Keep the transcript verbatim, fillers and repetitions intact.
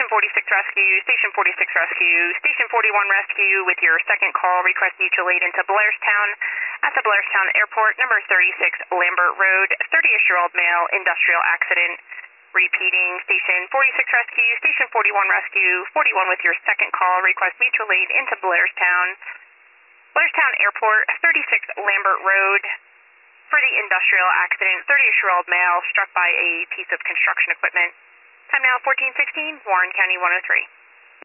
forty-six Rescue, Station forty-six Rescue, Station forty-one Rescue with your second call. Request mutual aid into Blairstown at the Blairstown Airport, number thirty-six Lambert Road, thirty-ish-year-old male, industrial accident. Repeating, Station forty-six Rescue, Station forty-one Rescue, forty-one with your second call. Request mutual aid into Blairstown. Blairstown Airport, thirty-six Lambert Road, for the industrial accident, thirty-ish-year-old male struck by a piece of construction equipment. Time now fourteen sixteen, Warren County one oh three.